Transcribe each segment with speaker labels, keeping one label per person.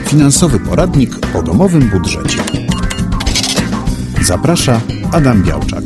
Speaker 1: Finansowy poradnik o domowym budżecie. Zaprasza Adam Białczak.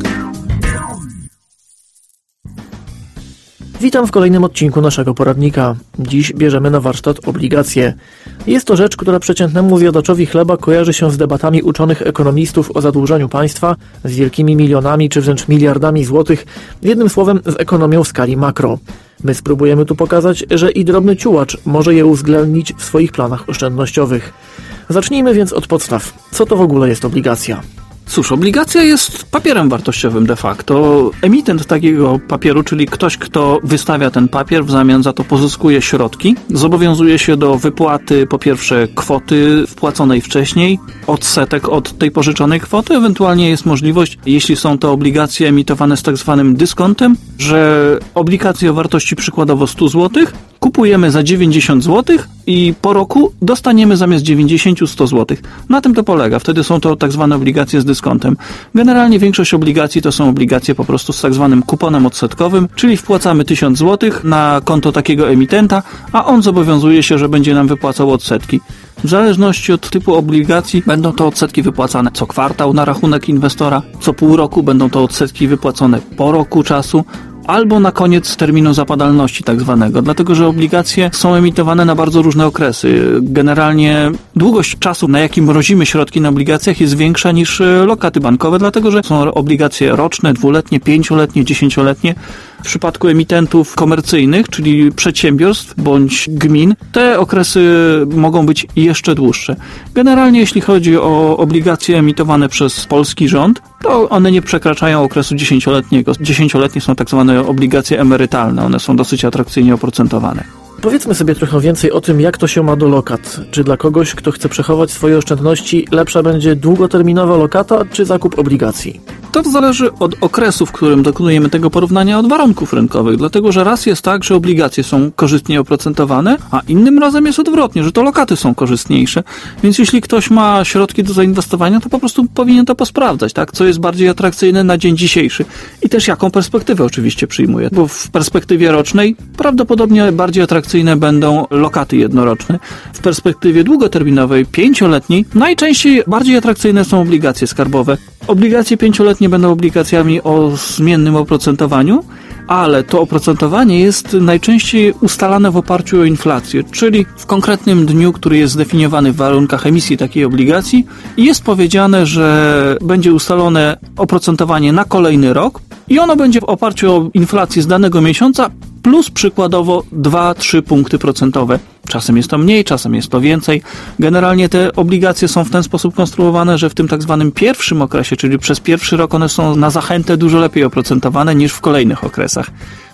Speaker 2: Witam w kolejnym odcinku naszego poradnika. Dziś bierzemy na warsztat obligacje. Jest to rzecz, która przeciętnemu zjadaczowi chleba kojarzy się z debatami uczonych ekonomistów o zadłużeniu państwa, z wielkimi milionami czy wręcz miliardami złotych, jednym słowem z ekonomią w skali makro. My spróbujemy tu pokazać, że i drobny ciułacz może je uwzględnić w swoich planach oszczędnościowych. Zacznijmy więc od podstaw. Co to w ogóle jest obligacja?
Speaker 3: Cóż, obligacja jest papierem wartościowym de facto. Emitent takiego papieru, czyli ktoś, kto wystawia ten papier, w zamian za to pozyskuje środki, zobowiązuje się do wypłaty po pierwsze kwoty wpłaconej wcześniej, odsetek od tej pożyczonej kwoty, ewentualnie jest możliwość, jeśli są to obligacje emitowane z tak zwanym dyskontem, że obligacje o wartości przykładowo 100 zł kupujemy za 90 zł i po roku dostaniemy zamiast 90 100 zł. Na tym to polega. Wtedy są to tak zwane obligacje z dyskontem. Generalnie większość obligacji to są obligacje po prostu z tak zwanym kuponem odsetkowym, czyli wpłacamy 1000 zł na konto takiego emitenta, a on zobowiązuje się, że będzie nam wypłacał odsetki. W zależności od typu obligacji będą to odsetki wypłacane co kwartał na rachunek inwestora, co pół roku będą to odsetki wypłacone po roku czasu, albo na koniec terminu zapadalności tak zwanego, dlatego że obligacje są emitowane na bardzo różne okresy. Generalnie długość czasu, na jaki mrozimy środki na obligacjach, jest większa niż lokaty bankowe, dlatego że są obligacje roczne, 2-letnie, 5-letnie, 10-letnie. W przypadku emitentów komercyjnych, czyli przedsiębiorstw bądź gmin, te okresy mogą być jeszcze dłuższe. Generalnie jeśli chodzi o obligacje emitowane przez polski rząd, to one nie przekraczają okresu 10-letniego. 10-letnie są tak zwane obligacje emerytalne, one są dosyć atrakcyjnie oprocentowane.
Speaker 2: Powiedzmy sobie trochę więcej o tym, jak to się ma do lokat. Czy dla kogoś, kto chce przechować swoje oszczędności, lepsza będzie długoterminowa lokata, czy zakup obligacji?
Speaker 3: To zależy od okresu, w którym dokonujemy tego porównania, od warunków rynkowych, dlatego że raz jest tak, że obligacje są korzystnie oprocentowane, a innym razem jest odwrotnie, że to lokaty są korzystniejsze. Więc jeśli ktoś ma środki do zainwestowania, to po prostu powinien to posprawdzać, tak? Co jest bardziej atrakcyjne na dzień dzisiejszy i też jaką perspektywę oczywiście przyjmuje, bo w perspektywie rocznej prawdopodobnie bardziej atrakcyjne będą lokaty jednoroczne. W perspektywie długoterminowej, 5-letniej, najczęściej bardziej atrakcyjne są obligacje skarbowe. Obligacje 5-letnie będą obligacjami o zmiennym oprocentowaniu, ale to oprocentowanie jest najczęściej ustalane w oparciu o inflację, czyli w konkretnym dniu, który jest zdefiniowany w warunkach emisji takiej obligacji, jest powiedziane, że będzie ustalone oprocentowanie na kolejny rok i ono będzie w oparciu o inflację z danego miesiąca plus przykładowo 2-3 punkty procentowe. Czasem jest to mniej, czasem jest to więcej. Generalnie te obligacje są w ten sposób konstruowane, że w tym tak zwanym pierwszym okresie, czyli przez pierwszy rok, one są na zachętę dużo lepiej oprocentowane niż w kolejnych okresach.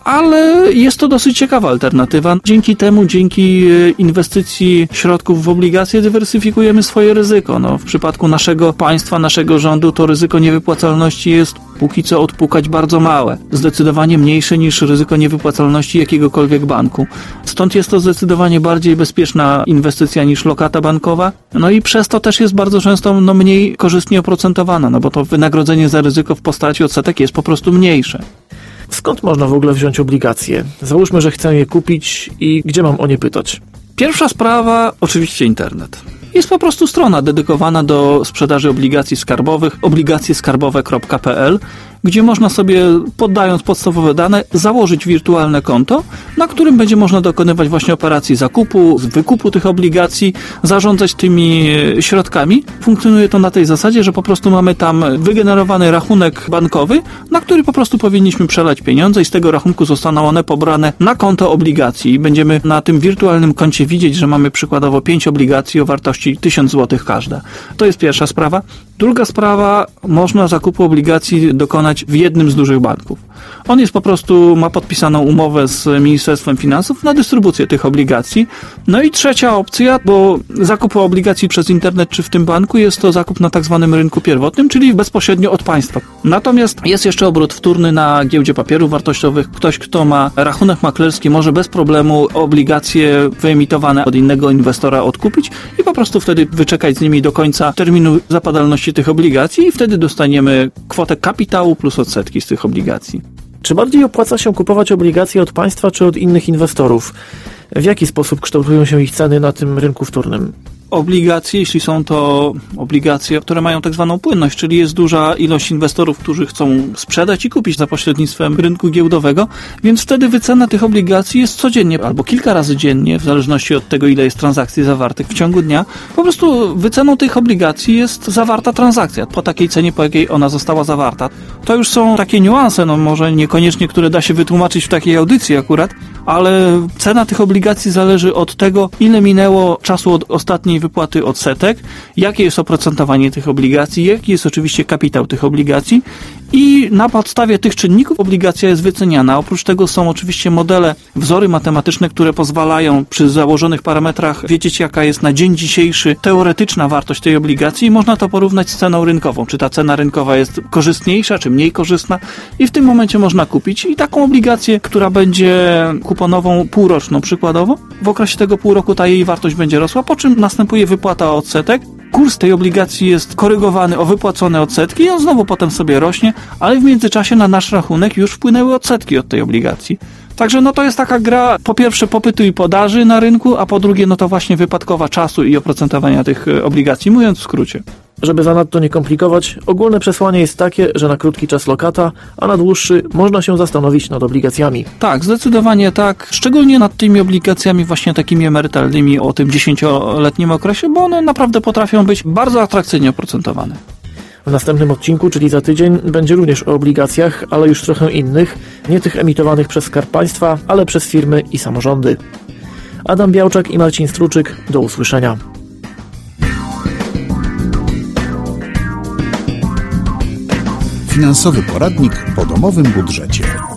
Speaker 3: Ale jest to dosyć ciekawa alternatywa. Dzięki temu, dzięki inwestycji środków w obligacje dywersyfikujemy swoje ryzyko. W przypadku naszego państwa, naszego rządu to ryzyko niewypłacalności jest póki co odpukać bardzo małe. Zdecydowanie mniejsze niż ryzyko niewypłacalności jakiegokolwiek banku. Stąd jest to zdecydowanie bardziej bezpieczna inwestycja niż lokata bankowa. I przez to też jest bardzo często mniej korzystnie oprocentowana, bo to wynagrodzenie za ryzyko w postaci odsetek jest po prostu mniejsze.
Speaker 2: Skąd można w ogóle wziąć obligacje? Załóżmy, że chcę je kupić i gdzie mam o nie pytać?
Speaker 3: Pierwsza sprawa, oczywiście internet. Jest po prostu strona dedykowana do sprzedaży obligacji skarbowych, obligacjeskarbowe.pl, gdzie można sobie, poddając podstawowe dane, założyć wirtualne konto, na którym będzie można dokonywać właśnie operacji zakupu, wykupu tych obligacji, zarządzać tymi środkami. Funkcjonuje to na tej zasadzie, że po prostu mamy tam wygenerowany rachunek bankowy, na który po prostu powinniśmy przelać pieniądze i z tego rachunku zostaną one pobrane na konto obligacji. I będziemy na tym wirtualnym koncie widzieć, że mamy przykładowo 5 obligacji o wartości 1000 zł każda. To jest pierwsza sprawa. Druga sprawa, można zakupu obligacji dokonać w jednym z dużych banków. On jest po prostu, ma podpisaną umowę z Ministerstwem Finansów na dystrybucję tych obligacji. I trzecia opcja, bo zakup obligacji przez internet czy w tym banku jest to zakup na tak zwanym rynku pierwotnym, czyli bezpośrednio od państwa. Natomiast jest jeszcze obrót wtórny na giełdzie papierów wartościowych. Ktoś, kto ma rachunek maklerski, może bez problemu obligacje wyemitowane od innego inwestora odkupić i po prostu wtedy wyczekać z nimi do końca terminu zapadalności tych obligacji i wtedy dostaniemy kwotę kapitału plus odsetki z tych obligacji.
Speaker 2: Czy bardziej opłaca się kupować obligacje od państwa czy od innych inwestorów? W jaki sposób kształtują się ich ceny na tym rynku wtórnym?
Speaker 3: obligacje, jeśli są to obligacje, które mają tak zwaną płynność, czyli jest duża ilość inwestorów, którzy chcą sprzedać i kupić za pośrednictwem rynku giełdowego, więc wtedy wycena tych obligacji jest codziennie albo kilka razy dziennie, w zależności od tego, ile jest transakcji zawartych w ciągu dnia. Po prostu wyceną tych obligacji jest zawarta transakcja po takiej cenie, po jakiej ona została zawarta. To już są takie niuanse, może niekoniecznie, które da się wytłumaczyć w takiej audycji akurat, ale cena tych obligacji zależy od tego, ile minęło czasu od ostatniej wypłaty odsetek, jakie jest oprocentowanie tych obligacji, jaki jest oczywiście kapitał tych obligacji i na podstawie tych czynników obligacja jest wyceniana. Oprócz tego są oczywiście modele, wzory matematyczne, które pozwalają przy założonych parametrach wiedzieć, jaka jest na dzień dzisiejszy teoretyczna wartość tej obligacji i można to porównać z ceną rynkową. Czy ta cena rynkowa jest korzystniejsza, czy mniej korzystna i w tym momencie można kupić i taką obligację, która będzie kuponową półroczną przykładowo. W okresie tego pół roku ta jej wartość będzie rosła, po czym następuje wypłata odsetek. Kurs tej obligacji jest korygowany o wypłacone odsetki i on znowu potem sobie rośnie, ale w międzyczasie na nasz rachunek już wpłynęły odsetki od tej obligacji. Także to jest taka gra, po pierwsze popytu i podaży na rynku, a po drugie to właśnie wypadkowa czasu i oprocentowania tych obligacji, mówiąc w skrócie.
Speaker 2: Żeby zanadto nie komplikować, ogólne przesłanie jest takie, że na krótki czas lokata, a na dłuższy można się zastanowić nad obligacjami.
Speaker 3: Tak, zdecydowanie tak. Szczególnie nad tymi obligacjami właśnie takimi emerytalnymi o tym 10-letnim okresie, bo one naprawdę potrafią być bardzo atrakcyjnie oprocentowane.
Speaker 2: W następnym odcinku, czyli za tydzień, będzie również o obligacjach, ale już trochę innych, nie tych emitowanych przez Skarb Państwa, ale przez firmy i samorządy. Adam Białczak i Marcin Struczyk, do usłyszenia.
Speaker 1: Finansowy poradnik o domowym budżecie.